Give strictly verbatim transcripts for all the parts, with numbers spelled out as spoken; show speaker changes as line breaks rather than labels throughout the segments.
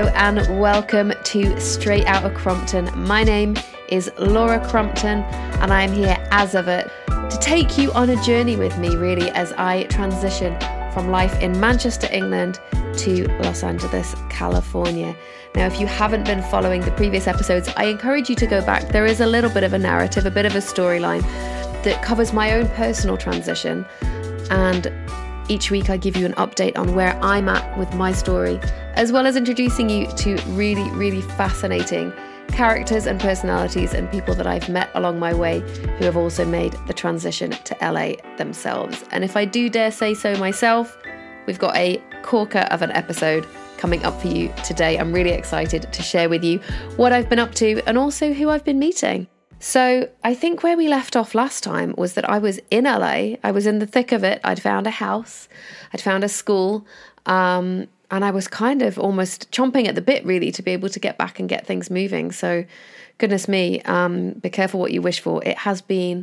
and welcome to Straight Outta Crompton. My name is Laura Crompton and I am here as ever to take you on a journey with me really as I transition from life in Manchester, England to Los Angeles, California. Now, if you haven't been following the previous episodes, I encourage you to go back. There is a little bit of a narrative, a bit of a storyline that covers my own personal transition, and each week I give you an update on where I'm at with my story, as well as introducing you to really, really fascinating characters and personalities and people that I've met along my way who have also made the transition to L A themselves. And if I do dare say so myself, we've got a corker of an episode coming up for you today. I'm really excited to share with you what I've been up to and also who I've been meeting. So I think where we left off last time was that I was in L A. I was in the thick of it. I'd found a house. I'd found a school. Um, and I was kind of almost chomping at the bit, really, to be able to get back and get things moving. So goodness me, um, be careful what you wish for. It has been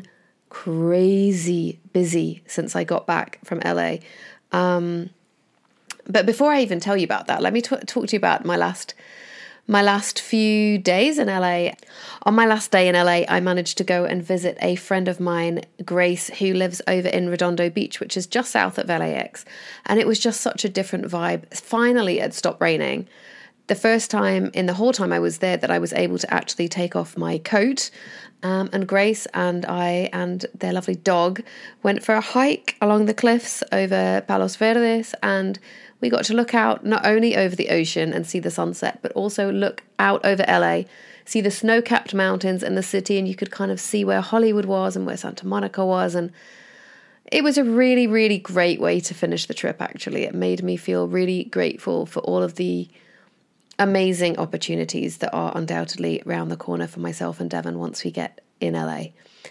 crazy busy since I got back from L A. Um, but before I even tell you about that, let me t- talk to you about my last My last few days in L A. On my last day in L A, I managed to go and visit a friend of mine, Grace, who lives over in Redondo Beach, which is just south of L A X. And it was just such a different vibe. Finally, it stopped raining. The first time in the whole time I was there that I was able to actually take off my coat. Um, and Grace and I and their lovely dog went for a hike along the cliffs over Palos Verdes, and we got to look out not only over the ocean and see the sunset, but also look out over L A, see the snow-capped mountains and the city, and you could kind of see where Hollywood was and where Santa Monica was. And it was a really, really great way to finish the trip, actually. It made me feel really grateful for all of the amazing opportunities that are undoubtedly around the corner for myself and Devon once we get in L A.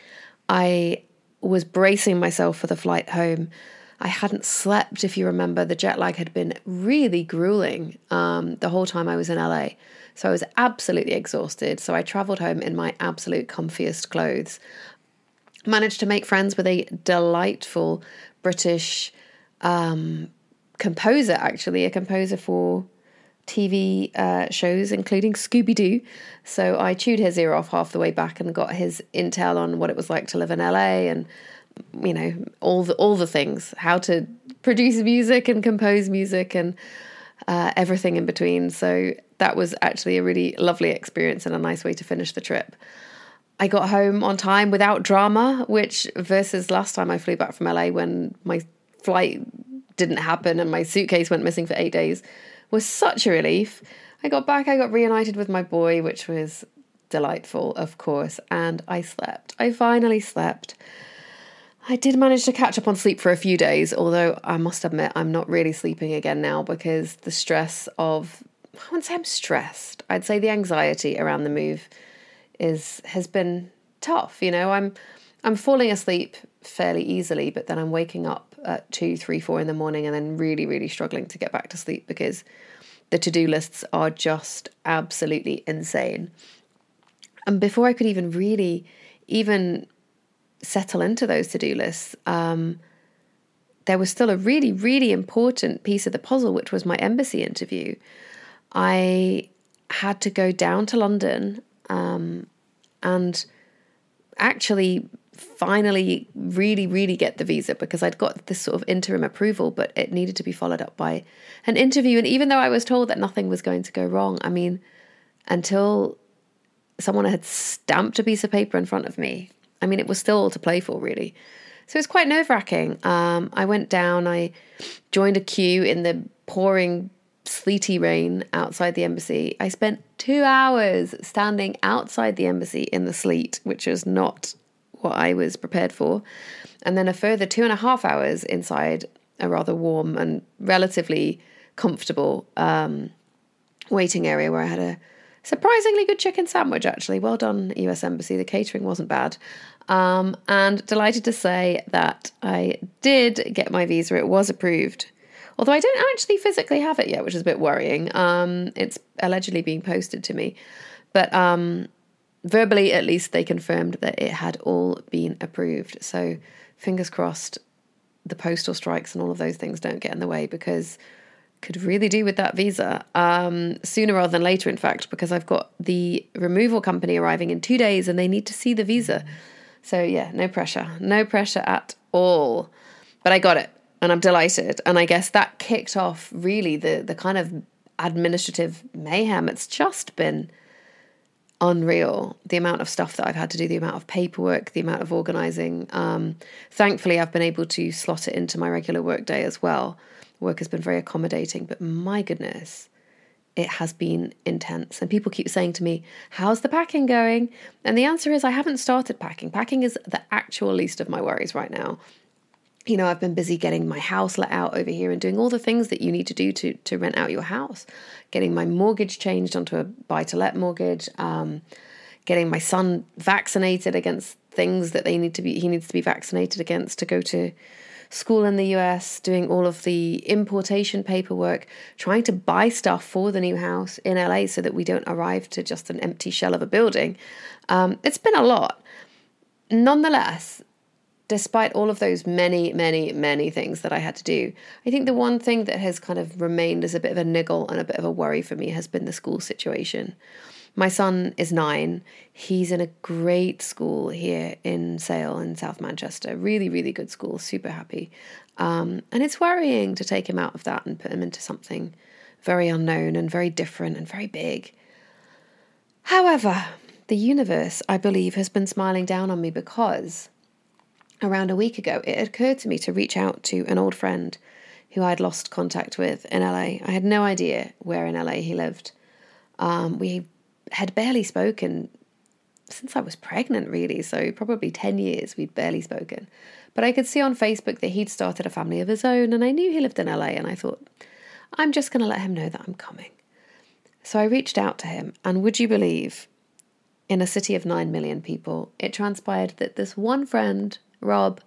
I was bracing myself for the flight home. I hadn't slept, if you remember. The jet lag had been really grueling um, the whole time I was in L A. So I was absolutely exhausted. So I travelled home in my absolute comfiest clothes. Managed to make friends with a delightful British um, composer, actually, a composer for T V uh, shows, including Scooby-Doo. So I chewed his ear off half the way back and got his intel on what it was like to live in L A and, you know, all the all the things, how to produce music and compose music and uh, everything in between. So that was actually a really lovely experience and a nice way to finish the trip. I got home on time without drama, which versus last time I flew back from L A when my flight didn't happen and my suitcase went missing for eight days, was such a relief. I got back, I got reunited with my boy, which was delightful, of course, and I slept. I finally slept. I did manage to catch up on sleep for a few days, although I must admit I'm not really sleeping again now because the stress of, I wouldn't say I'm stressed, I'd say the anxiety around the move is has been tough. You know, I'm I'm falling asleep fairly easily, but then I'm waking up at two, three, four in the morning and then really, really struggling to get back to sleep because the to-do lists are just absolutely insane. And before I could even really even settle into those to-do lists, um, there was still a really, really important piece of the puzzle, which was my embassy interview. I had to go down to London um, and actually finally really, really get the visa because I'd got this sort of interim approval, but it needed to be followed up by an interview. And even though I was told that nothing was going to go wrong, I mean, until someone had stamped a piece of paper in front of me, I mean, it was still all to play for, really. So it was quite nerve-wracking. Um, I went down, I joined a queue in the pouring, sleety rain outside the embassy. I spent two hours standing outside the embassy in the sleet, which was not what I was prepared for. And then a further two and a half hours inside a rather warm and relatively comfortable um, waiting area where I had a surprisingly good chicken sandwich, actually. Well done, U S Embassy. The catering wasn't bad. Um, and delighted to say that I did get my visa. It was approved. Although I don't actually physically have it yet, which is a bit worrying. Um, it's allegedly being posted to me. But um, verbally, at least, they confirmed that it had all been approved. So fingers crossed the postal strikes and all of those things don't get in the way, because could really do with that visa um, sooner rather than later, in fact, because I've got the removal company arriving in two days and they need to see the visa. So yeah, no pressure, no pressure at all. But I got it and I'm delighted. And I guess that kicked off really the the kind of administrative mayhem. It's just been unreal, the amount of stuff that I've had to do, the amount of paperwork, the amount of organising. Um, thankfully, I've been able to slot it into my regular work day as well. Work has been very accommodating, but my goodness, it has been intense. And people keep saying to me, how's the packing going? And the answer is I haven't started packing. Packing is the actual least of my worries right now. You know, I've been busy getting my house let out over here and doing all the things that you need to do to, to rent out your house, getting my mortgage changed onto a buy-to-let mortgage, um, getting my son vaccinated against things that they need to be, he needs to be vaccinated against to go to school in the U S, doing all of the importation paperwork, trying to buy stuff for the new house in L A so that we don't arrive to just an empty shell of a building. Um, it's been a lot. Nonetheless, despite all of those many, many, many things that I had to do, I think the one thing that has kind of remained as a bit of a niggle and a bit of a worry for me has been the school situation. My son is nine. He's in a great school here in Sale in South Manchester. Really, really good school. Super happy. Um, and it's worrying to take him out of that and put him into something very unknown and very different and very big. However, the universe, I believe, has been smiling down on me because around a week ago, it occurred to me to reach out to an old friend who I'd lost contact with in L A. I had no idea where in L A he lived. Um, we had barely spoken since I was pregnant, really. So probably ten years we'd barely spoken. But I could see on Facebook that he'd started a family of his own and I knew he lived in L A and I thought, I'm just going to let him know that I'm coming. So I reached out to him and would you believe, in a city of nine million people, it transpired that this one friend, Rob,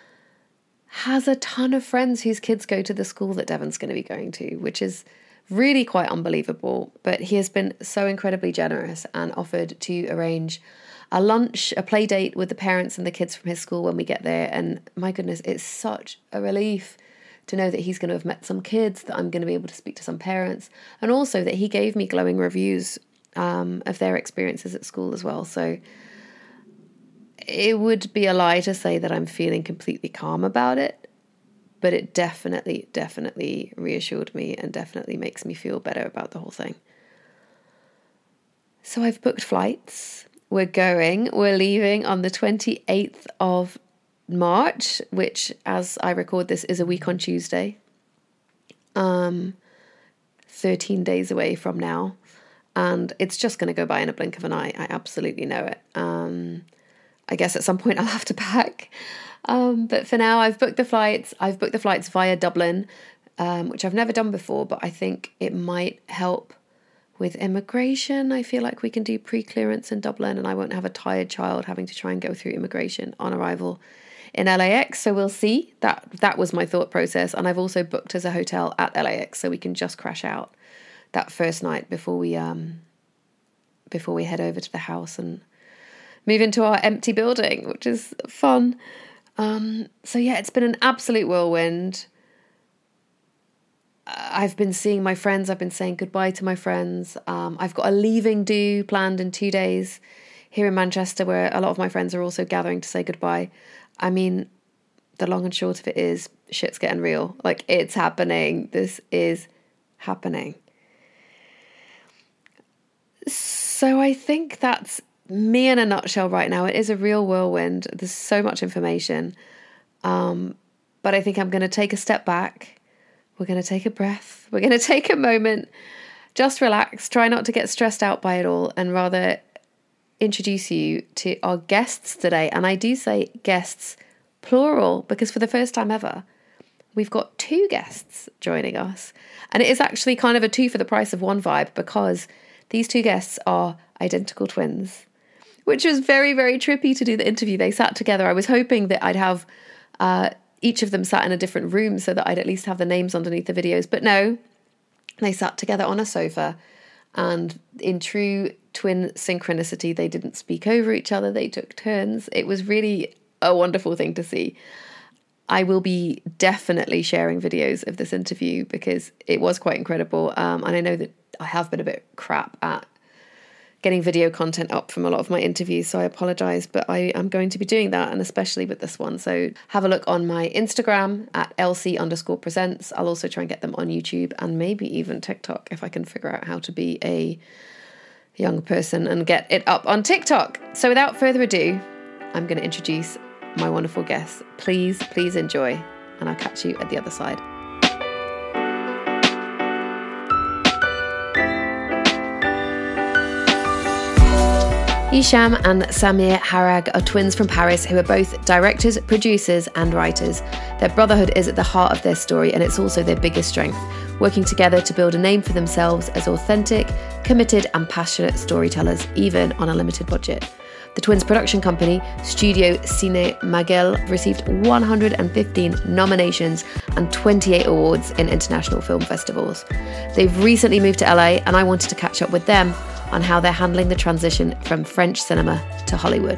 has a ton of friends whose kids go to the school that Devon's going to be going to, which is really quite unbelievable. But he has been so incredibly generous and offered to arrange a lunch, a play date with the parents and the kids from his school when we get there. And my goodness, it's such a relief to know that he's going to have met some kids, that I'm going to be able to speak to some parents, and also that he gave me glowing reviews um, of their experiences at school as well. So it would be a lie to say that I'm feeling completely calm about it. But it definitely, definitely reassured me and definitely makes me feel better about the whole thing. So I've booked flights. We're going. We're leaving on the twenty-eighth of March, which, as I record this, is a week on Tuesday. Um, thirteen days away from now. And it's just going to go by in a blink of an eye. I absolutely know it. Um, I guess at some point I'll have to pack. Um, but for now, I've booked the flights. I've booked the flights via Dublin, um, which I've never done before, but I think it might help with immigration. I feel like we can do pre-clearance in Dublin and I won't have a tired child having to try and go through immigration on arrival in L A X. So we'll see. That that was my thought process. And I've also booked as a hotel at L A X so we can just crash out that first night before we um before we head over to the house and move into our empty building, which is fun. Um, so yeah, it's been an absolute whirlwind. I've been seeing my friends. I've been saying goodbye to my friends. Um, I've got a leaving do planned in two days here in Manchester where a lot of my friends are also gathering to say goodbye. I mean, the long and short of it is shit's getting real. Like, it's happening. This is happening. So I think that's me in a nutshell right now. It is a real whirlwind. There's so much information. Um, but I think I'm going to take a step back. We're going to take a breath. We're going to take a moment. Just relax. Try not to get stressed out by it all and rather introduce you to our guests today. And I do say guests, plural, because for the first time ever, we've got two guests joining us. And it is actually kind of a two for the price of one vibe because these two guests are identical twins, which was very, very trippy to do the interview. They sat together. I was hoping that I'd have uh, each of them sat in a different room so that I'd at least have the names underneath the videos. But no, they sat together on a sofa and in true twin synchronicity, they didn't speak over each other. They took turns. It was really a wonderful thing to see. I will be definitely sharing videos of this interview because it was quite incredible. Um, and I know that I have been a bit crap at getting video content up from a lot of my interviews, so I apologise, but I am going to be doing that, and especially with this one. So have a look on my Instagram at Elsie underscore presents. I'll also try and get them on YouTube and maybe even TikTok if I can figure out how to be a young person and get it up on TikTok. So without further ado, I'm going to introduce my wonderful guests. Please, please enjoy, and I'll catch you at the other side. Hicham and Samir Harag are twins from Paris who are both directors, producers and writers. Their brotherhood is at the heart of their story, and it's also their biggest strength, working together to build a name for themselves as authentic, committed and passionate storytellers, even on a limited budget. The twins' production company, Studio Cine Maguel, received one hundred fifteen nominations and twenty-eight awards in international film festivals. They've recently moved to L A, and I wanted to catch up with them on how they're handling the transition from French cinema to Hollywood.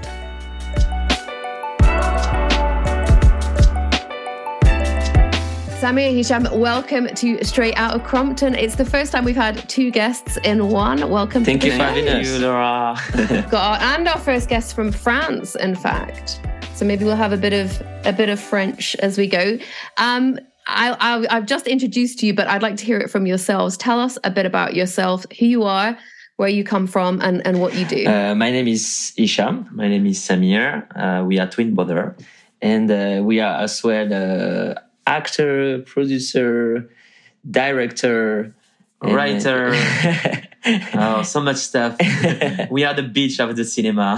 Samir, Hicham, welcome to Straight Out of Crompton. It's the first time we've had two guests in one. Welcome.
Thank
to
you for having us.
Thank you, Laura.
Got our, and our first guest from France, in fact. So maybe we'll have a bit of a bit of French as we go. Um, I, I, I've just introduced you, but I'd like to hear it from yourselves. Tell us a bit about yourself, who you are, where you come from, and, and what you do.
Uh, my name is Hicham. My name is Samir. Uh, we are twin brother. And uh, we are as well uh, actor, producer, director,
writer. Oh, so much stuff. We are the beach of the cinema.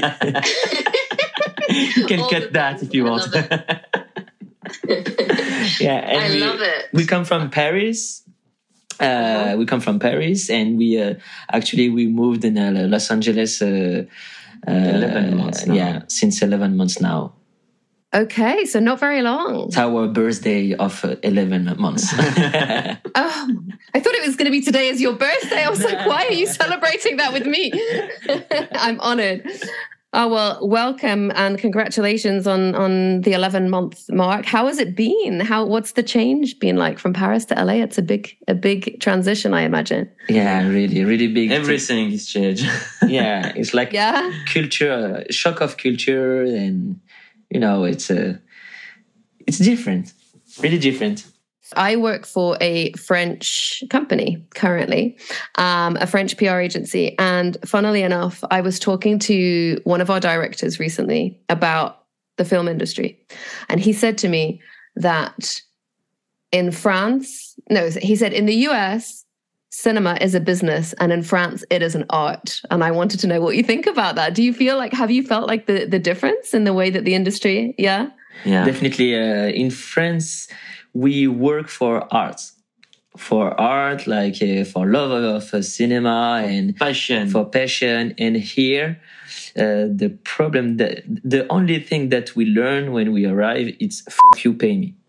You can
All
cut that if you want.
Yeah, and
I
we,
love it.
We come from Paris. Uh, uh-huh. We come from Paris, and we uh, actually we moved in uh, Los Angeles. Uh, uh,
eleven months now.
Yeah, since eleven months now.
Okay, so not very long.
It's our birthday of uh, eleven months.
Oh, I thought it was going to be today as your birthday. I was like, why are you celebrating that with me? I'm honoured. Oh, well, welcome and congratulations on, on the eleven-month mark. How has it been? How What's the change been like from Paris to L A? It's a big a big transition, I imagine.
Yeah, really, really big.
Everything is changed.
Yeah, it's like
yeah?
culture, shock of culture, and, you know, it's a, it's different, really different.
I work for a French company currently, um, a French P R agency. And funnily enough, I was talking to one of our directors recently about the film industry. And he said to me that in France, no, he said in the U S, cinema is a business, and in France, it is an art. And I wanted to know what you think about that. Do you feel like, have you felt like the, the difference in the way that the industry, yeah?
Yeah, definitely. Uh, in France, we work for art, for art, like uh, for love of uh, cinema and
passion.
For passion. And here, uh, the problem that the only thing that we learn when we arrive, it's "fuck you, pay me."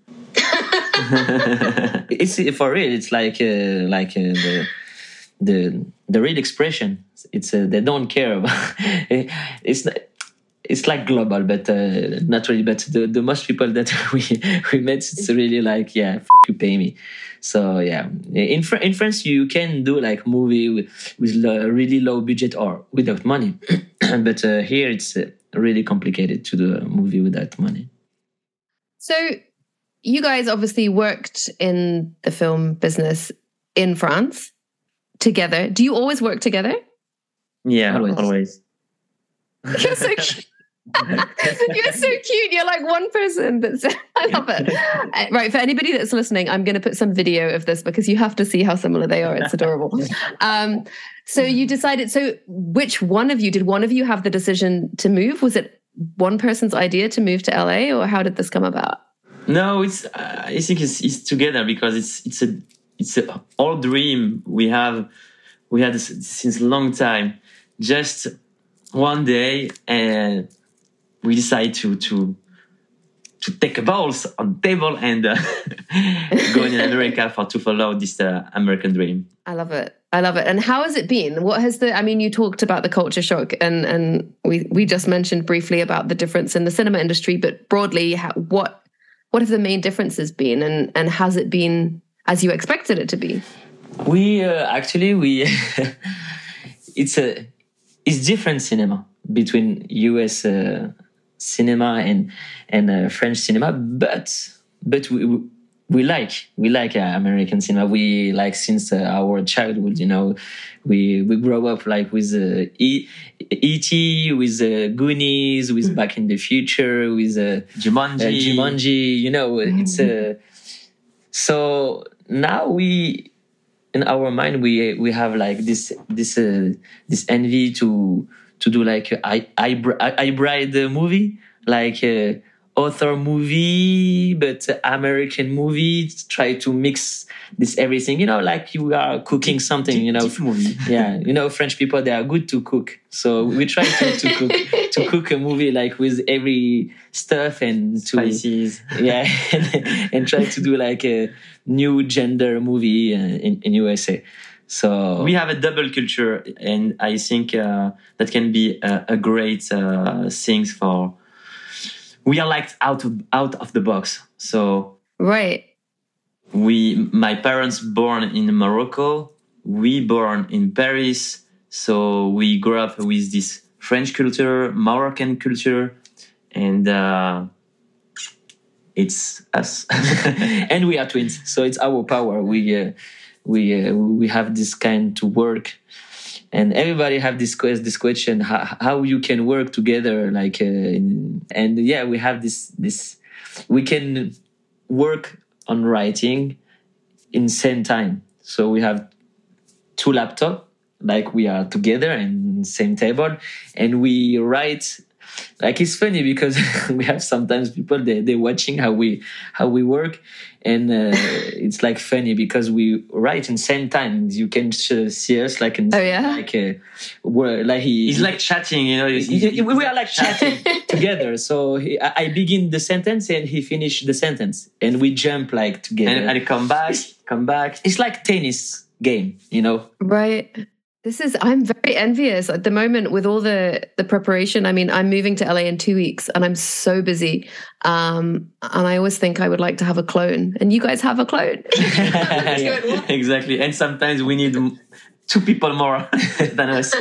It's for real. It's like uh, like uh, the the the real expression. It's uh, they don't care about. It's not. It's like global, but uh, not really. But the, the most people that we we met, it's really like, yeah, fuck you, pay me. So yeah, in Fr- in France you can do like movie with with lo- really low budget or without money, but uh, here it's uh, really complicated to do a movie without money.
So you guys obviously worked in the film business in France together. Do you always work together?
Yeah,
Always.
always.
You're so cute. You're so cute. You're like one person. That's I love it. Uh, Right, for anybody that's listening, I'm going to put some video of this because you have to see how similar they are. It's adorable. Um, so you decided. So which one of you did? One of you have the decision to move? Was it one person's idea to move to L A, or how did this come about?
No, it's. Uh, I think it's, it's together because it's it's a it's a old dream we have we had since a long time. Just one day, and we decide to to to take a balls on the table and uh, go in America for to follow this uh, American dream.
I love it. I love it. And how has it been? What has the? I mean, you talked about the culture shock, and and we we just mentioned briefly about the difference in the cinema industry, but broadly, how, what what have the main differences been, and, and has it been as you expected it to be?
We uh, actually we it's a it's different cinema between U S uh, cinema and and uh, French cinema, but but we we like we like uh, American cinema. We like since uh, our childhood, you know, we we grow up like with uh, E T, with uh, Goonies, with Back in the Future, with uh,
Jumanji.
Uh, Jumanji. You know, it's uh, so now we. In our mind, we we have like this this uh, this envy to to do like a hybrid hybrid movie, like a author movie, but American movie. Try to mix this everything, you know, like you are cooking something, you know.
Movie.
Yeah, you know, French people, they are good to cook, so we try to, to cook to cook a movie like with every stuff and to
Spices.
yeah, and, and try to do like a new gender movie in, in U S A. So
we have a double culture, and I think uh, that can be a, a great uh, thing for. We are like out of out of the box. So
right.
We, my parents born in Morocco. We born in Paris. So we grew up with this French culture, Moroccan culture, and uh, it's us.
And we are twins, so it's our power. We uh, we uh, we have this kind to work, and everybody have this this question how, how you can work together, like uh, in, and yeah, we have this this we can work on writing in same time. So we have two laptops, like we are together in same table, and we write. Like it's funny because we have sometimes people they they're watching how we how we work, and uh, it's like funny because we write in same time. You can see us like in
oh, yeah?
like uh, we're, like he,
it's like chatting, you know.
He, we are like chatting together. So he, I begin the sentence and he finish the sentence, and we jump like together.
And, and come back,
it's,
come back.
It's like tennis game, you know.
Right. This is, I'm very envious at the moment with all the, the preparation. I mean, I'm moving to L A in two weeks and I'm so busy. Um, and I always think I would like to have a clone, and you guys have a clone.
Exactly. And sometimes we need two people more than us.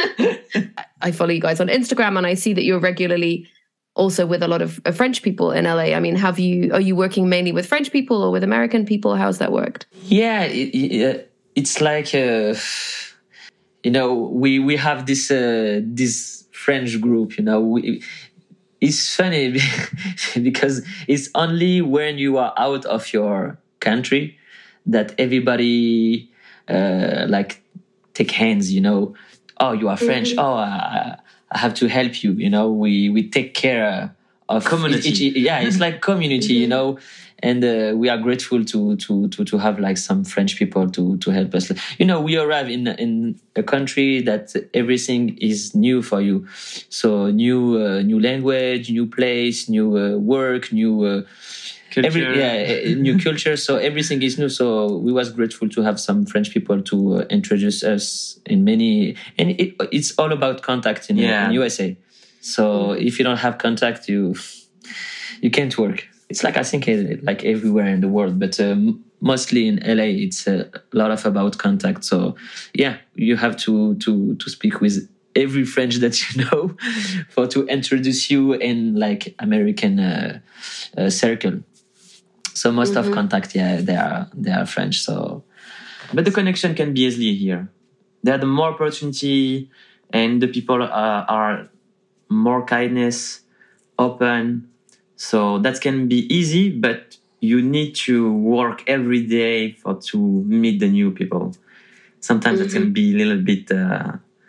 I follow you guys on Instagram and I see that you're regularly also with a lot of French people in L A. I mean, have you, are you working mainly with French people or with American people? How's that worked?
Yeah, it, it, it's like, a, you know, we, we have this, uh, this French group, you know, we, it's funny because it's only when you are out of your country that everybody, uh, like take hands, you know, oh, you are French. Mm-hmm. Oh, I, I have to help you. You know, we, we take care of
community.
Each, each, yeah, it's like community, mm-hmm. you know, and uh, we are grateful to, to, to, to have like some French people to, to help us. You know, we arrive in, in a country that everything is new for you. So new, uh, new language, new place, new uh, work, new, uh,
Culture.
Every, yeah, new culture. So everything is new. So we was grateful to have some French people to uh, introduce us in many, and it, it's all about contact in,
yeah.
in U S A. So if you don't have contact, you you can't work. It's like, I think, like everywhere in the world, but um, mostly in L A, it's a lot of about contact. So yeah, you have to to to speak with every French that you know for to introduce you in like American uh, uh, circle. So most mm-hmm. of contact, yeah, they are they are French. So,
but the connection can be easily here. There are more opportunity, and the people are, are more kindness, open. So that can be easy, but you need to work every day for to meet the new people. Sometimes mm-hmm. that can be a little bit uh,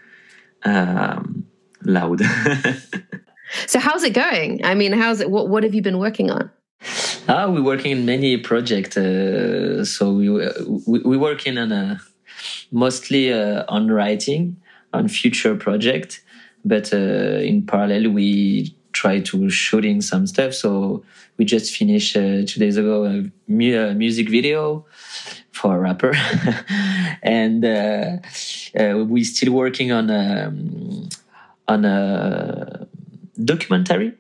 um, loud.
So how's it going? I mean, how's it? What what have you been working on?
Ah, we're working in many projects. Uh, so we we we working on a mostly uh, on writing on future project, but uh, in parallel we try to shooting some stuff. So we just finished uh, two days ago a, mu- a music video for a rapper, and uh, uh, we still working on a, on a documentary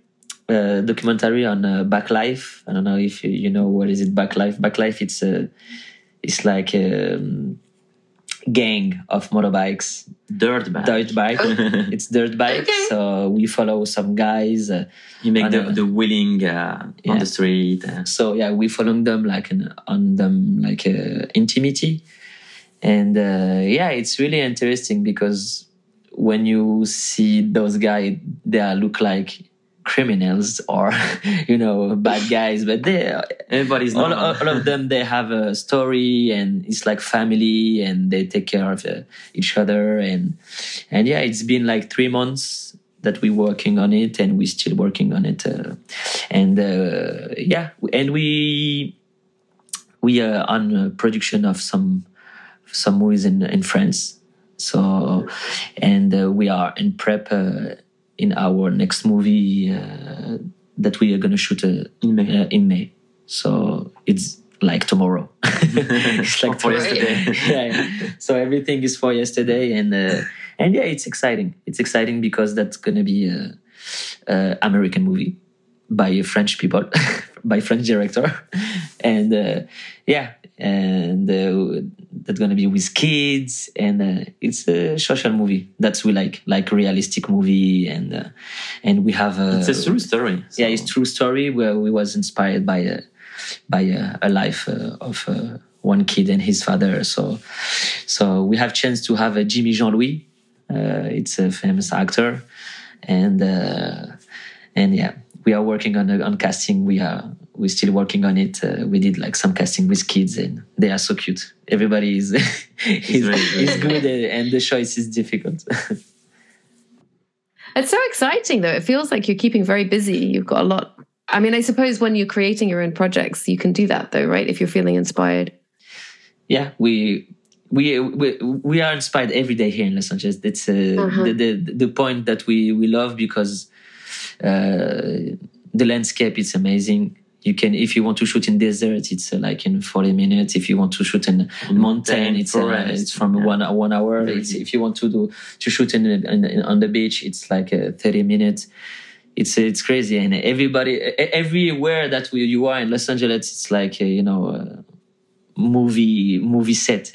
uh, documentary on uh, Backlife. I don't know if you, you know what is it. Backlife. Backlife. It's a, it's like a um, gang of motorbikes.
Dirt bike.
Dirt bike. It's dirt bike.
Okay.
So we follow some guys. Uh,
You make
on
the,
a-
the wheeling uh,
Yeah.
on the street. Uh,
so yeah, we following them like in, on them like uh, intimity, and uh, yeah, it's really interesting because when you see those guys, they are look like criminals or you know bad guys, but they
everybody's
all,
normal.
all, all of them they have a story and it's like family and they take care of uh, each other and and yeah, it's been like three months that we're working on it and we're still working on it uh, and uh, yeah, and we we are on uh, production of some some movies in in France, so and uh, we are in prep uh, in our next movie uh, that we are going to shoot uh,
In May.
Uh, in May. So it's like tomorrow. It's like
For
tomorrow.
yesterday.
Yeah, yeah. So everything is for yesterday, and uh, and yeah, it's exciting. It's exciting because that's going to be a, a American movie by French people, by French director, and uh, yeah, and uh, that's going to be with kids, and uh, it's a social movie. That's we like, like realistic movie, and uh, and we have a,
It's a true story. so-
yeah, it's true story where we was inspired by a by a, a life uh, of uh, one kid and his father. So so we have chance to have a Jimmy Jean-Louis. Uh, it's a famous actor, and uh, and yeah, we are working on on casting. We are we're still working on it. Uh, we did like some casting with kids, and they are so cute. Everybody is is,
really good.
is good, uh, and the choice is difficult.
It's so exciting, though. It feels like you're keeping very busy. You've got a lot. I mean, I suppose when you're creating your own projects, you can do that, though, right? If you're feeling inspired.
Yeah, we we we, we are inspired every day here in Los Angeles. That's uh,
Uh-huh.
the, the the point that we we love because uh, the landscape is amazing. You can, if you want to shoot in desert, it's uh, like in forty minutes. If you want to shoot in mountain,
Mountain,
it's uh,
forest,
it's from
yeah.
one one hour.
Very
It's,
deep.
if you want to do to shoot in, in, in on the beach, it's like uh, thirty minutes. It's it's crazy, and everybody e- everywhere that we, you are in Los Angeles, it's like uh, you know, uh, movie movie set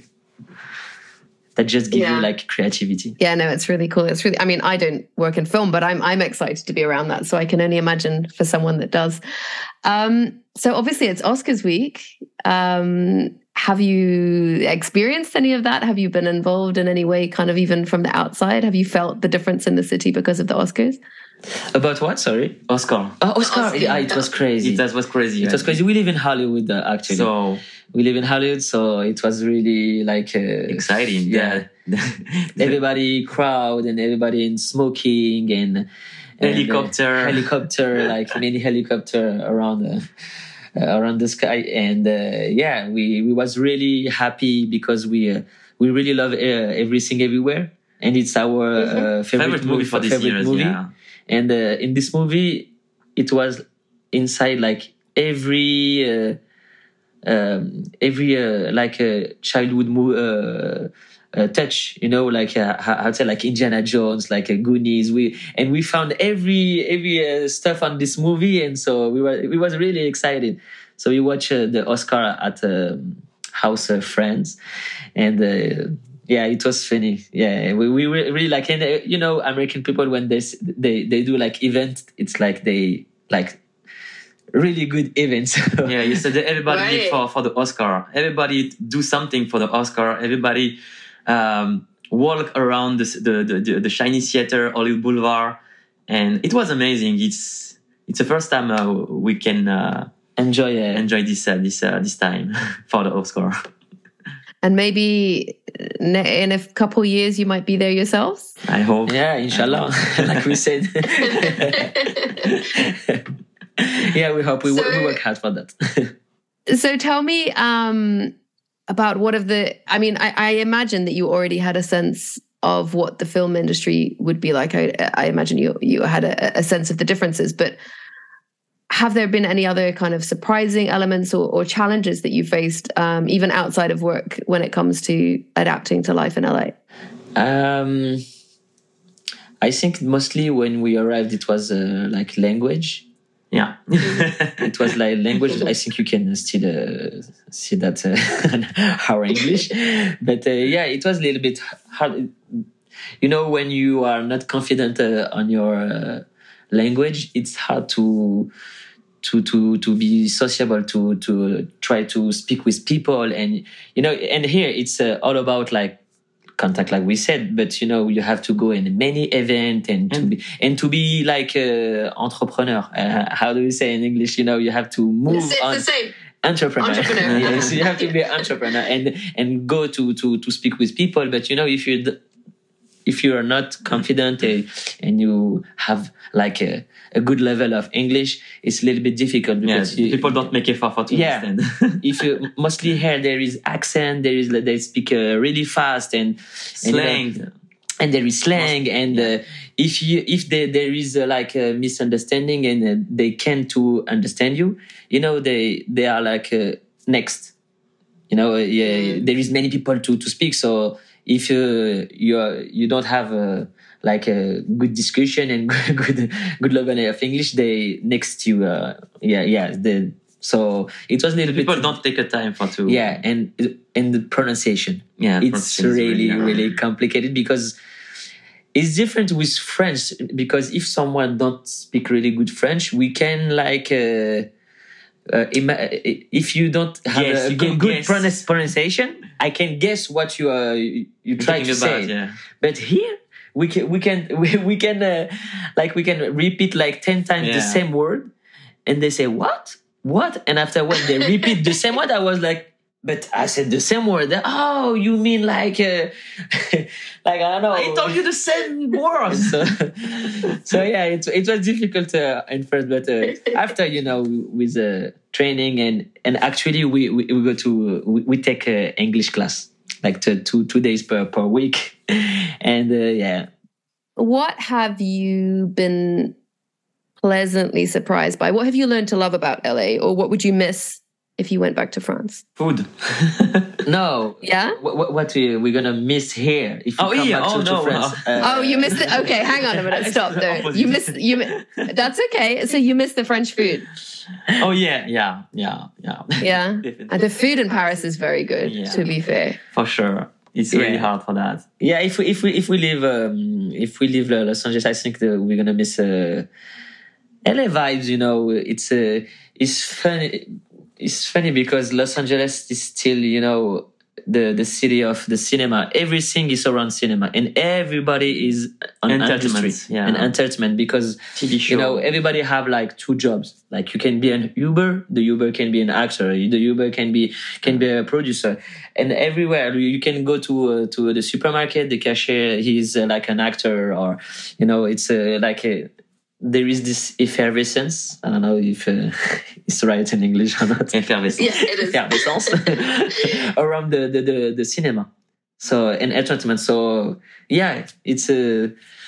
that just give
Yeah.
you like creativity.
Yeah, no, it's really cool. It's really, I mean, I don't work in film, but I'm I'm excited to be around that. So I can only imagine for someone that does. Um, so obviously it's Oscars week. Um, have you experienced any of that? Have you been involved in any way, kind of even from the outside? Have you felt the difference in the city because of the Oscars?
About what? Sorry.
Oscar.
Oh, Oscar!
Oscar.
Yeah, it was crazy.
It that was crazy.
It was
right?
crazy. We live in Hollywood, uh, actually.
So
we live in Hollywood, so it was really like uh,
exciting.
Yeah.
Yeah.
everybody crowd and everybody in smoking and, and
Helicopter.
uh, helicopter, like many helicopter around uh, uh, around the sky. And uh, yeah, we we was really happy because we uh, we really love uh, Everything Everywhere, and it's our uh, favorite,
favorite movie for this
favorite
year.
movie.
Yeah.
And uh, in this movie, it was inside like every uh, um, every uh, like a childhood mo- uh, uh, touch, you know, like uh, how how to say, like Indiana Jones, like a Goonies. We and we found every every uh, stuff on this movie, and so we were we was really excited. So we watched uh, the Oscar at um, House of Friends, and. Uh, Yeah, it was funny. Yeah, we, we re- really like, and uh, you know, American people when they s- they they do like events, it's like they like really good events.
Yeah, you said that everybody
Right.
for, for the Oscar. Everybody do something for the Oscar. Everybody um, walk around the, the, the, the shiny theater, Hollywood Boulevard. And it was amazing. It's it's the first time uh, we can uh,
Enjoy it.
enjoy this uh, this uh, this time for the Oscar.
And maybe ne- in a couple years you might be there yourselves.
I hope.
Yeah, inshallah, like we said. Yeah, we hope we, wo- we
So-
work hard for that.
So tell me um, about what of the, I mean, I, I imagine that you already had a sense of what the film industry would be like. I, I imagine you you had a, a sense of the differences, but have there been any other kind of surprising elements or, or challenges that you faced, um, even outside of work, when it comes to adapting to life in L A?
Um, I think mostly when we arrived, it was uh, like language.
Yeah.
It was like language. I think you can still uh, see that uh, our English. But uh, yeah, it was a little bit hard. You know, when you are not confident uh, on your uh, language, it's hard to to to to be sociable, to to try to speak with people. And, you know, and here it's uh, all about like contact, like we said, but you know, you have to go in many events and to be and to be like uh, entrepreneur. Uh, how do we say in English? You know, you have to move
It's
on.
the same.
Entrepreneur.
Entrepreneur.
Yes, you have to be an entrepreneur and and go to to to speak with people. But you know, if you if you are not confident uh, and you have like a, a good level of English, it's a little bit difficult because
yeah,
you,
people don't make effort for to
yeah.
understand.
If you mostly here there is accent, there is they speak uh, really fast and
slang.
And, you know, and there is slang, and uh, if you if there there is uh, like a misunderstanding and uh, they can't to understand you, you know, they they are like uh, next, you know, uh, yeah, there is many people to to speak. So if uh, you are, you don't have a like a good discussion and good good level of English, they next you, uh, yeah, yeah, the. So it was a little
people
bit.
People don't take a time for to.
Yeah, and and the pronunciation.
Yeah,
it's really
really,
really complicated because it's different with French. Because if someone don't speak really good French, we can like uh, uh, if you don't have
yes,
a
you
good, good
guess.
pronunciation, I can guess what you are you, you try to
about,
say.
Yeah.
But here we can we can we, we can uh, like we can repeat like ten times yeah. the same word, and they say what. What? And after when they repeat the same word, I was like, but I said the same word. Oh, you mean like, uh, like, I don't know.
I told you the same word.
so, so yeah, it, it was difficult uh, in first, but uh, after, you know, with uh, training and, and actually we, we, we go to, we, we take uh, English class, like two, two, two days per, per week. And uh, yeah.
What have you been pleasantly surprised by? What have you learned to love about L A, or what would you miss if you went back to France?
Food.
No.
Yeah?
What, what we, we're going to miss here if you
oh,
come
yeah.
back
oh,
to,
no.
to France?
Uh, oh, you missed it? Okay, hang on a minute. Stop there. You missed... You, that's okay. So you missed the French food.
Oh, yeah. Yeah. Yeah. Yeah.
Yeah. And the food in Paris is very good, yeah. to be fair.
For sure. It's really yeah. hard for that.
Yeah, if we if we if we leave um, if we leave Los Angeles, I think that we're gonna miss uh, L A vibes. You know, it's uh, it's funny. It's funny because Los Angeles is still, you know, the the city of the cinema. Everything is around cinema, and everybody is on
entertainment. Yeah,
and entertainment because
T V show.
You know, everybody have like two jobs. Like you can be an Uber, the Uber can be an actor, the Uber can be can be a producer, and everywhere you can go to uh, to the supermarket. The cashier, he's uh, like an actor, or you know, it's uh, like a. There is this effervescence. I don't know if uh, it's right in English or not.
Effervescence.
Yeah, it is.
Effervescence around the, the, the, the cinema. So, and entertainment. So, yeah, it's a. Uh,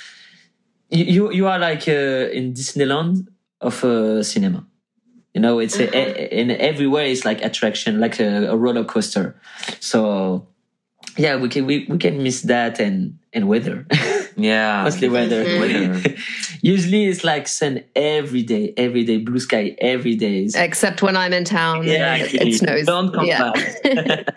you, you are like uh, in Disneyland of uh, cinema. You know, it's uh-huh. a, in everywhere it's like attraction, like a, a roller coaster. So, yeah, we can we, we can miss that and, and weather.
Yeah,
mostly weather. weather. Usually it's like sun every day, every day, blue sky every day.
Except when I'm in town, yeah, it, it snows.
Don't come
yeah.
back.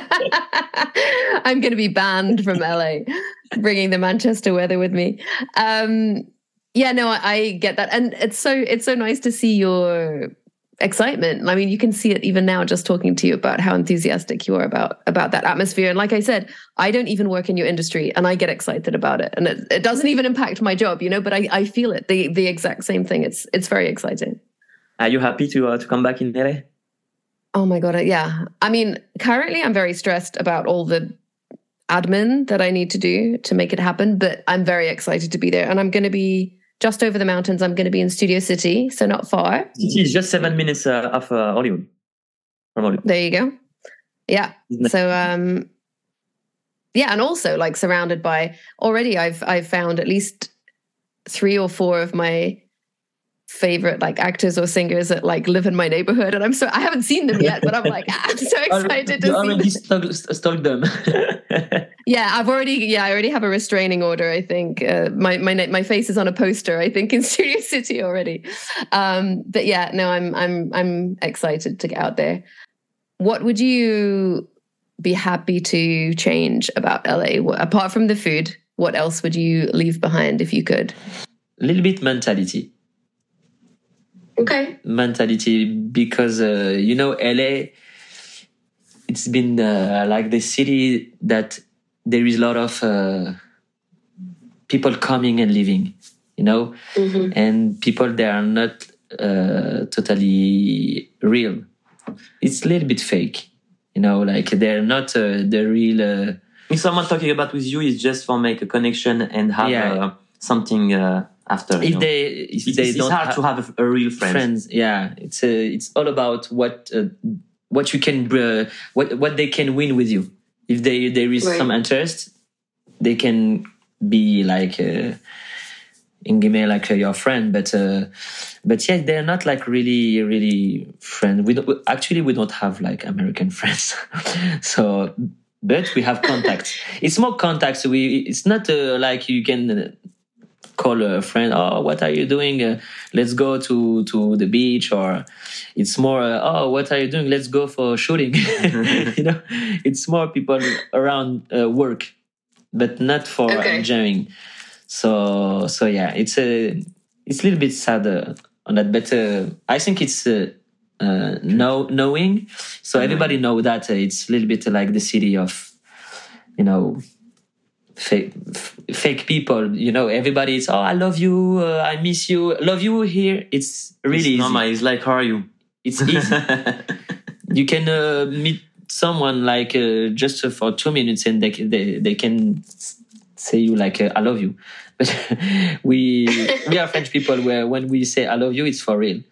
I'm going to be banned from L A, bringing the Manchester weather with me. Um, yeah, no, I, I get that, and it's so it's so nice to see your excitement. I mean, you can see it even now just talking to you about how enthusiastic you are about about that atmosphere. And like I said, I don't even work in your industry and I get excited about it. And it, it doesn't even impact my job, you know, but I, I feel it, the the exact same thing. It's it's very exciting.
Are you happy to uh, to come back in L A?
Oh my God, yeah. I mean, currently I'm very stressed about all the admin that I need to do to make it happen, but I'm very excited to be there. And I'm going to be just over the mountains. I'm going to be in Studio City, so not far.
It's just seven minutes uh, off uh, Hollywood. From Hollywood.
There you go. Yeah. So, um, yeah, and also like surrounded by already, I've I've found at least three or four of my favorite like actors or singers that like live in my neighborhood, and I'm so I haven't seen them yet, but I'm like I'm so excited to
you
see
already
them.
stalked, stalked them.
Yeah, I've already yeah I already have a restraining order. I think uh, my my my face is on a poster. I think in Studio City already. Um, but yeah, no, I'm I'm I'm excited to get out there. What would you be happy to change about L A? Apart from the food, what else would you leave behind if you could?
A little bit mentality.
Okay.
Mentality, because, uh, you know, L A, it's been uh, like the city that there is a lot of uh, people coming and leaving, you know, mm-hmm. and people, they are not uh, totally real. It's a little bit fake, you know, like they're not uh, the real... Uh,
if someone talking about with you is just for make a connection and have
yeah.
uh, something... Uh, After,
if
know.
they if
it's,
they
it's
don't
hard
ha-
to have a, a real friend.
Friends, yeah, it's uh, it's all about what uh, what you can uh, what what they can win with you. If they there is right. some interest, they can be like uh, in game like uh, your friend. But uh, but yeah, they're not like really really friends. We don't, actually we don't have like American friends, so. But we have contacts. It's more contacts. We it's not uh, like you can. Uh, call a friend, oh, what are you doing? Uh, let's go to, to the beach. Or it's more, uh, oh, what are you doing? Let's go for shooting. You know, it's more people around uh, work, but not for okay. enjoying. So, so yeah, it's a, it's a little bit sad uh, on that, but uh, I think it's uh, uh, know, knowing. So mm-hmm. everybody know that uh, it's a little bit like the city of, you know, fake fake people, you know, everybody is, oh, I love you, uh, I miss you, love you here. It's really
it's
easy.
Normal. It's like, how are you?
It's easy. You can uh, meet someone like uh, just for two minutes and they, they, they can say you like, uh, I love you. But we we are French people where when we say I love you, it's for real.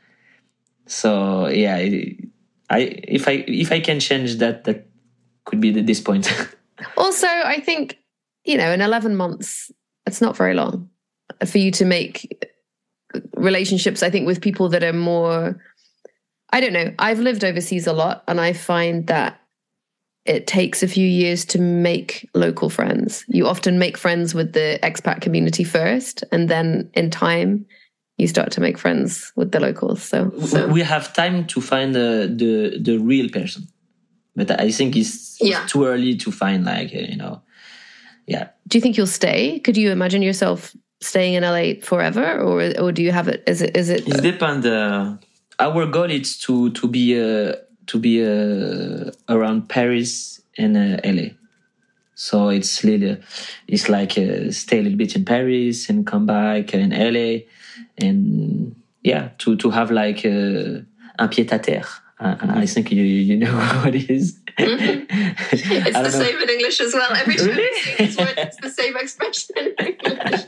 So yeah, I if I if I can change that, that could be the, this point.
Also, I think, you know, in eleven months, it's not very long for you to make relationships, I think, with people that are more, I don't know. I've lived overseas a lot, and I find that it takes a few years to make local friends. You often make friends with the expat community first, and then in time, you start to make friends with the locals. So, so.
We have time to find uh, the the real person. But I think it's, yeah. it's too early to find, like, you know, yeah.
Do you think you'll stay? Could you imagine yourself staying in L A forever, or or do you have it? Is it? Is it?
It depends. Uh...
Our goal is to to be uh, to be uh, around Paris and uh, L A. So it's little, it's like uh, stay a little bit in Paris and come back in L A, and yeah, to to have like uh, un pied à terre. Uh, I think you you know what it is.
Mm-hmm. It's the know. same in English as well. Every time really? you see this word, it's the same expression in English.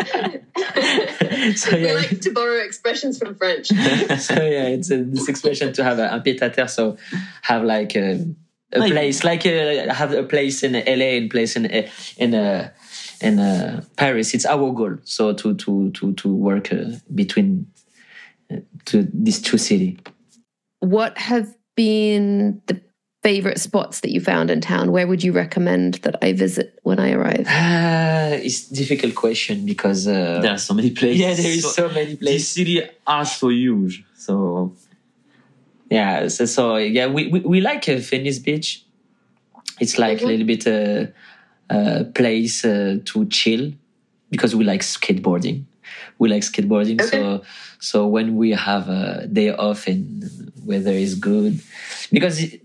So, yeah. We like to borrow expressions from French.
So yeah, it's a, this expression to have a, un pied à terre. So have like a, a like, place, like a, have a place in L A and place in in uh, in uh, Paris. It's our goal. So to to to to work uh, between uh, to these two cities.
What have been the favorite spots that you found in town? Where would you recommend that I visit when I arrive?
Uh, it's a difficult question because uh,
there are so many places.
Yeah, there is so, so many places.
This city are so huge. So
yeah, so, so yeah, we, we, we like uh, Venice Beach. It's like mm-hmm. a little bit a uh, uh, place uh, to chill because we like skateboarding. We like skateboarding, okay. so so when we have a day off and weather is good, because it,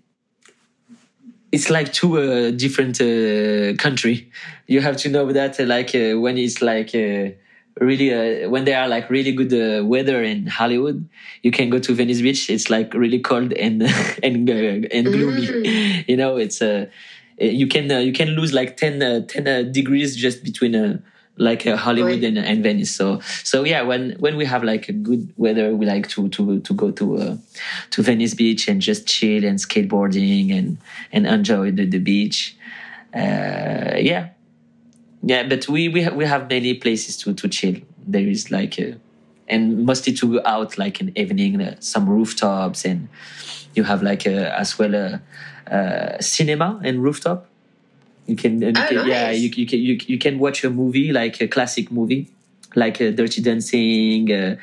it's like two uh, different uh, country. You have to know that, uh, like uh, when it's like uh, really uh, when there are like really good uh, weather in Hollywood, you can go to Venice Beach. It's like really cold and and uh, and gloomy. Mm. You know, it's uh, you can uh, you can lose like ten, uh, ten uh, degrees just between. Uh, like uh, Hollywood and, and Venice. So so yeah, when when we have like a good weather, we like to to to go to uh, to Venice Beach and just chill and skateboarding and and enjoy the, the beach. Uh, yeah, yeah. But we we ha- we have many places to to chill. There is like uh, and mostly to go out like in evening, uh, some rooftops, and you have like a, as well a, a cinema and rooftop. You can, you
oh,
can
nice.
yeah, you, you can you, you can watch a movie like a classic movie, like uh, Dirty Dancing, uh,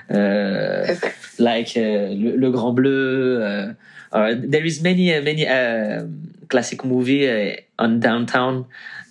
uh, like uh, Le, Le Grand Bleu. Uh, uh, there is many uh, many uh, classic movie uh, on downtown.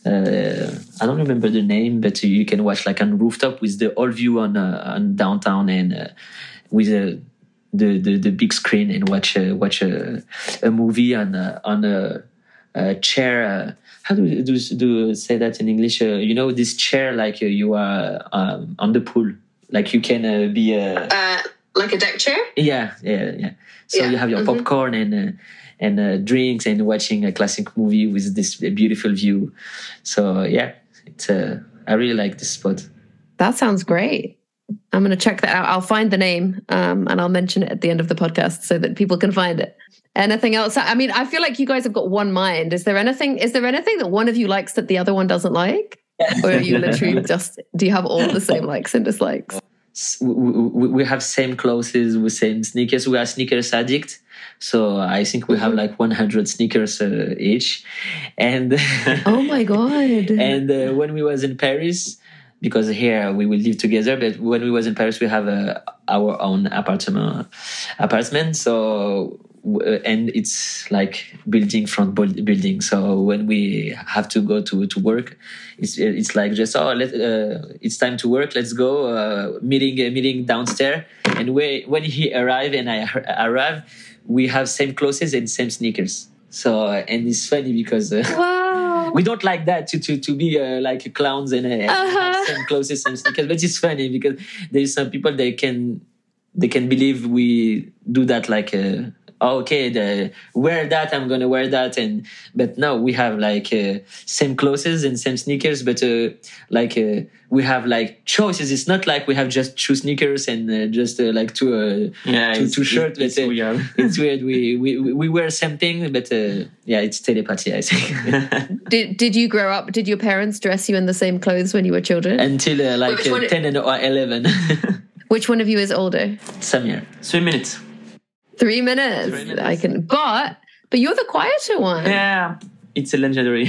Uh, I don't remember the name, but you can watch like on rooftop with the all view on uh, on downtown and uh, with uh, the, the the big screen and watch uh, watch a, a movie on uh, on a, a chair. Uh, how do you do, do say that in English? Uh, you know, this chair like uh, you are um, on the pool, like you can uh, be a
uh, like a deck chair.
Yeah, yeah, yeah. So
yeah.
you have your
mm-hmm.
popcorn and. Uh, and uh, drinks and watching a classic movie with this beautiful view. So yeah, it's uh, I really like this spot.
That sounds great. I'm going to check that out. I'll find the name um, and I'll mention it at the end of the podcast so that people can find it. Anything else? I mean, I feel like you guys have got one mind. Is there anything, is there anything that one of you likes that the other one doesn't like? Or are you literally just, do you have all the same likes and dislikes?
We, we, we have same clothes, we same sneakers. We are sneakers addict. So I think we have like one hundred sneakers uh, each. And
oh my God.
And uh, when we was in Paris, because here we will live together, but when we was in Paris, we have uh, our own apartment, apartment. So, and it's like building front building. So when we have to go to, to work, it's it's like just, oh, let, uh, it's time to work. Let's go, uh, meeting, uh, meeting downstairs. And we, when he arrived and I arrived, we have same clothes and same sneakers. So, uh, and it's funny because uh,
wow.
we don't like that to to, to be uh, like clowns and, uh, and
uh-huh.
have same clothes, same sneakers. But it's funny because there's some people they can they can believe we do that like. Uh, Oh, okay, the, wear that, I'm going to wear that. And but no, we have like uh, same clothes and same sneakers, but uh, like uh, we have like choices. It's not like we have just two sneakers and uh, just uh, like two, uh,
yeah,
two, two shirts.
It's,
but, uh,
weird.
It's weird. We, we, we wear same thing, but uh, yeah, it's telepathy, I think.
did, did you grow up, did your parents dress you in the same clothes when you were children?
Until uh, like uh, ten and or eleven.
Which one of you is older?
Samir.
Three minutes.
Three minutes. Three minutes. I can, but but you're the quieter one.
Yeah, it's a legendary.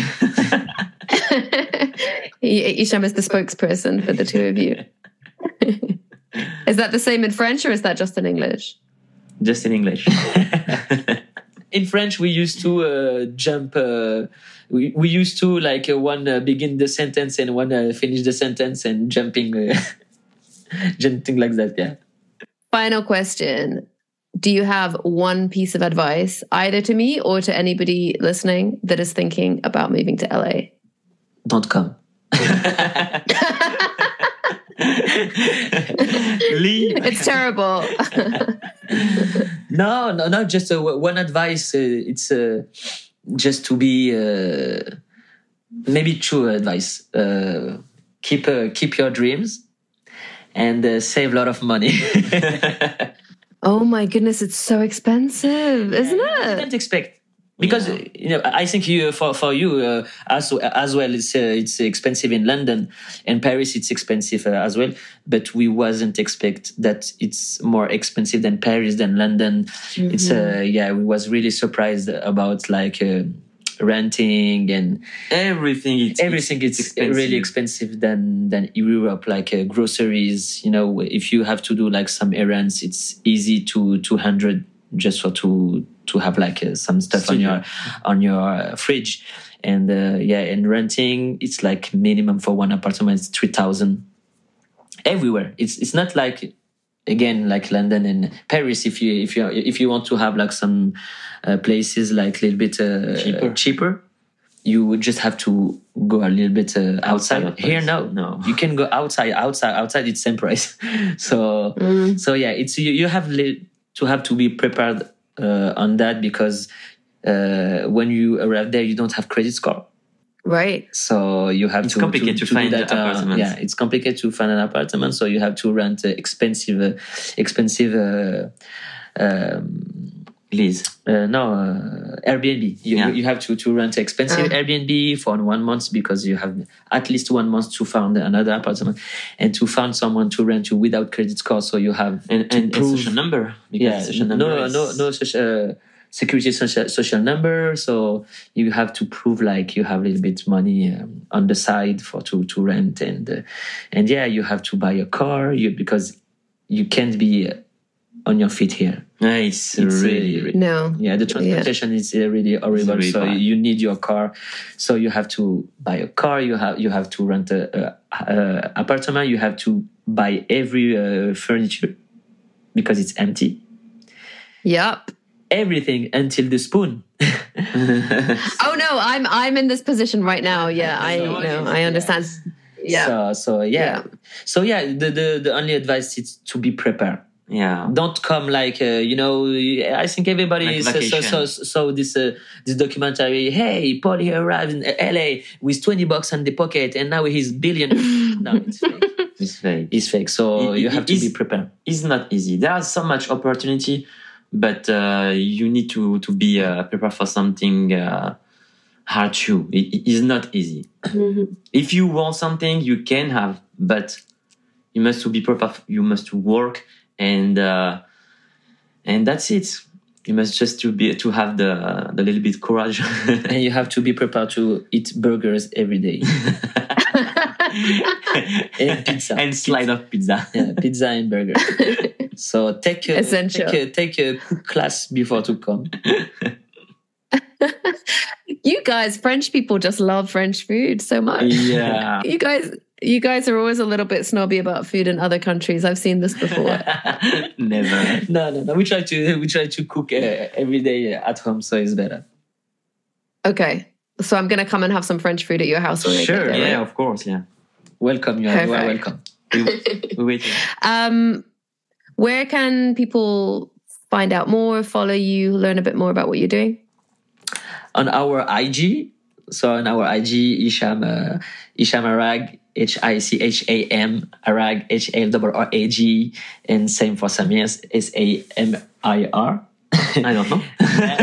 Hicham is the spokesperson for the two of you. Is that the same in French or is that just in English?
Just in English.
In French, we used to uh, jump. Uh, we we used to like uh, one uh, begin the sentence and one uh, finish the sentence and jumping, uh, jumping like that. Yeah.
Final question. Do you have one piece of advice, either to me or to anybody listening that is thinking about moving to L A?
Don't come.
Leave.
It's terrible. no, no, no. Just uh, one advice. Uh, it's uh, just to be uh, maybe true advice. Uh, keep uh, keep your dreams and uh, save a lot of money.
Oh my goodness, it's so expensive, isn't it?
I didn't expect. Because yeah. you know, I think you for for you uh, as as well. It's uh, it's expensive in London and Paris. It's expensive uh, as well. But we wasn't expect that it's more expensive than Paris than London. Mm-hmm. It's uh, yeah, we was really surprised about like uh, renting and
everything. It's,
everything it's, it's expensive. Really expensive than than Europe. Like uh, groceries, you know, if you have to do like some errands, it's easy to two hundred just for to. to have like uh, some stuff Still, on your on your uh, fridge, and uh, yeah, and renting it's like minimum for one apartment is three thousand everywhere. It's it's not like again like London and Paris. If you if you if you want to have like some uh, places like a little bit uh, cheaper. cheaper, you would just have to go a little bit uh, outside. outside Here no,
no,
you can go outside, outside, outside. It's same price. so mm. so yeah, it's you, you have li- to have to be prepared. Uh, on that because uh, when you arrive there, you don't have credit score.
Right.
So you have
it's
to...
complicated to, to, to find
that,
an apartment.
Uh, yeah, it's complicated to find an apartment. So you have to rent uh, expensive, uh, expensive... Uh, um,
lease.
Uh, no, uh, Airbnb. You,
Yeah.
you have to, to rent expensive
Uh.
Airbnb for one month because you have at least one month to find another apartment and to find someone to rent you without credit score. So you have
and,
to
and, and
prove,
social number. Because
yeah,
social number
no,
is,
no, no such uh, security social, social number. So you have to prove like you have a little bit money um, on the side for to to rent and uh, and yeah, you have to buy a car you because you can't be on your feet here.
Yeah, it's,
It's
really,
uh,
really
No.
yeah, the transportation is uh, really horrible.
really
So
bad.
you need your car. So you have to buy a car. You have you have to rent a, a, a apartment. You have to buy every uh, furniture because it's empty.
Yep.
Everything until the spoon.
Oh no, I'm I'm in this position right now. Yeah, I
No,
know.
it's-
I understand. Yeah.
So so yeah.
Yeah.
So yeah, the, the the only advice is to be prepared.
yeah.
Don't come like uh, you know. I think everybody
Like
is so, so,
vacation.
so, so this uh, this documentary. Hey, Paul he arrived in L A with twenty bucks in the pocket, and now he's billion. No, it's fake.
It's fake.
It's fake. So
It-
you
it-
have to
it's-
be prepared.
It's not easy. There's so much opportunity, but uh, you need to to be uh, prepared for something uh, hard too. It, it is not easy. If you want something, you can have, but you must to be prepared. You must to work, and uh, and that's it. You must just to be to have the the little bit courage.
And you have to be prepared to eat burgers every day. And pizza.
and slide of pizza.
Yeah, pizza and burger. So take a,
Essential.
take a, take a cook class before to come.
You guys, French people just love French food so much.
Yeah.
You guys you guys are always a little bit snobby about food in other countries. I've seen this before.
Never.
No, no, no. We try to we try to cook uh, every day at home, so it's better.
Okay. So I'm gonna come and have some French food at your house when I
Sure,
get there,
Yeah,
right?
of course. Yeah.
Welcome, you are, you are
Perfect.
welcome.
We, we waiting.
Um, where can people find out more, follow you, learn a bit more about what you're doing?
On our I G, so on our I G, Isham uh, Isham Arag, H I C H A M Arag, H A L R R A G, and same for Samir, S A M I R.
I don't know.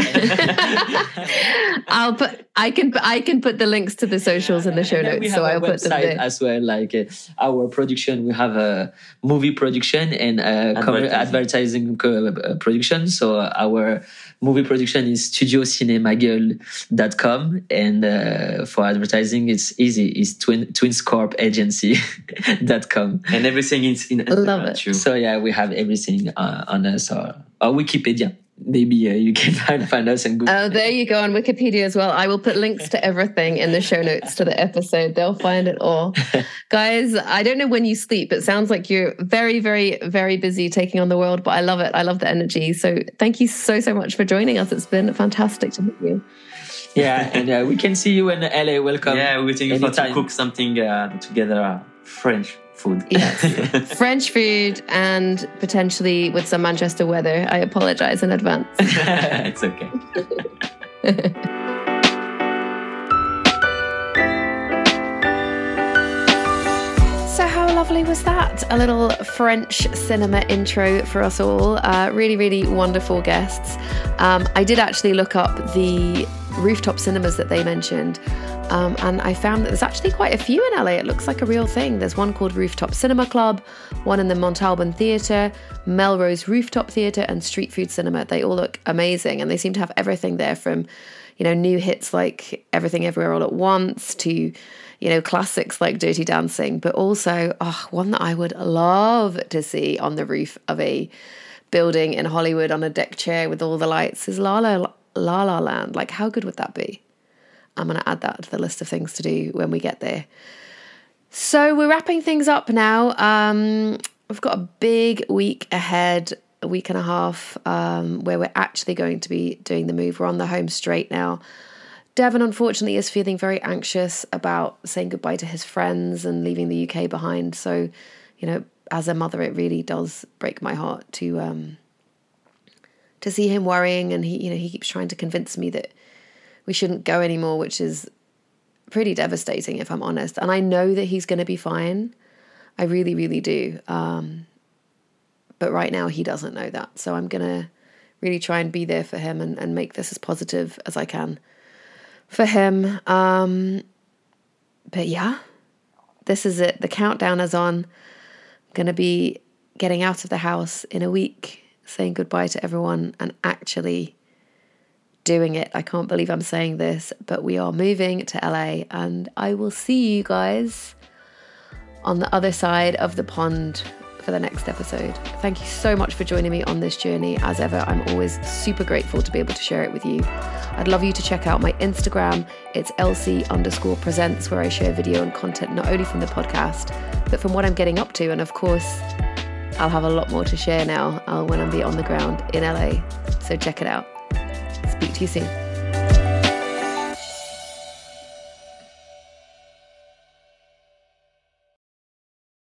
I'll put. I can. I can put the links to the socials in the show
And then
notes.
we
So
have
I'll
a
put them
website
there.
as well, like uh, our production. We have a movie production and a com-
Advertising.
advertising co- uh, production. So our movie production is studio cinemagueule dot com, and uh, for advertising, it's easy. It's twin twinscorp agency dot com.
And everything is in
Love
Instagram
it.
too.
So yeah, we have everything uh, on us or, or Wikipedia. Maybe uh, you can find, find us and Google.
Oh, there you go on Wikipedia as well. I will put links to everything in the show notes to the episode. They'll find it all. Guys, I don't know when you sleep. It sounds like you're very, very, very busy taking on the world, but I love it. I love the energy. So thank you so, so much for joining us. It's been fantastic to meet you.
Yeah, and uh, we can see you in L A. Welcome.
Yeah, we're thinking about to
anytime.
cook something uh, together, uh, French food.
Yes. French food and potentially with some Manchester weather. I apologize in advance.
It's okay.
So how lovely was that? A little French cinema intro for us all. Uh, really, really wonderful guests. Um, I did actually look up the rooftop cinemas that they mentioned. Um, and I found that there's actually quite a few in L A. It looks like a real thing. There's one called Rooftop Cinema Club, one in the Montalban Theatre, Melrose Rooftop Theatre, and Street Food Cinema. They all look amazing, and they seem to have everything there from, you know, new hits like Everything Everywhere All at Once to, you know, classics like Dirty Dancing, but also oh, one that I would love to see on the roof of a building in Hollywood on a deck chair with all the lights is La La, La La Land. Like, how good would that be? I'm going to add that to the list of things to do when we get there. So we're wrapping things up now. Um, we've got a big week ahead, a week and a half, um, where we're actually going to be doing the move. We're on the home straight now. Devon, unfortunately, is feeling very anxious about saying goodbye to his friends and leaving the U K behind. So, you know, as a mother, it really does break my heart to um, to see him worrying. And he, you know, he keeps trying to convince me that we shouldn't go anymore, which is pretty devastating, if I'm honest. And I know that he's going to be fine. I really, really do. Um, but right now he doesn't know that. So I'm going to really try and be there for him and, and make this as positive as I can for him. Um, but yeah, this is it. The countdown is on. I'm going to be getting out of the house in a week, saying goodbye to everyone and actually doing it. I can't believe I'm saying this, but we are moving to L A, and I will see you guys on the other side of the pond for the next episode. Thank you so much for joining me on this journey. As ever, I'm always super grateful to be able to share it with you. I'd love you to check out my Instagram. It's Elsie underscore presents, where I share video and content not only from the podcast, but from what I'm getting up to. And of course, I'll have a lot more to share now uh, when I'm be on the ground in L A. So check it out. Speak to you soon.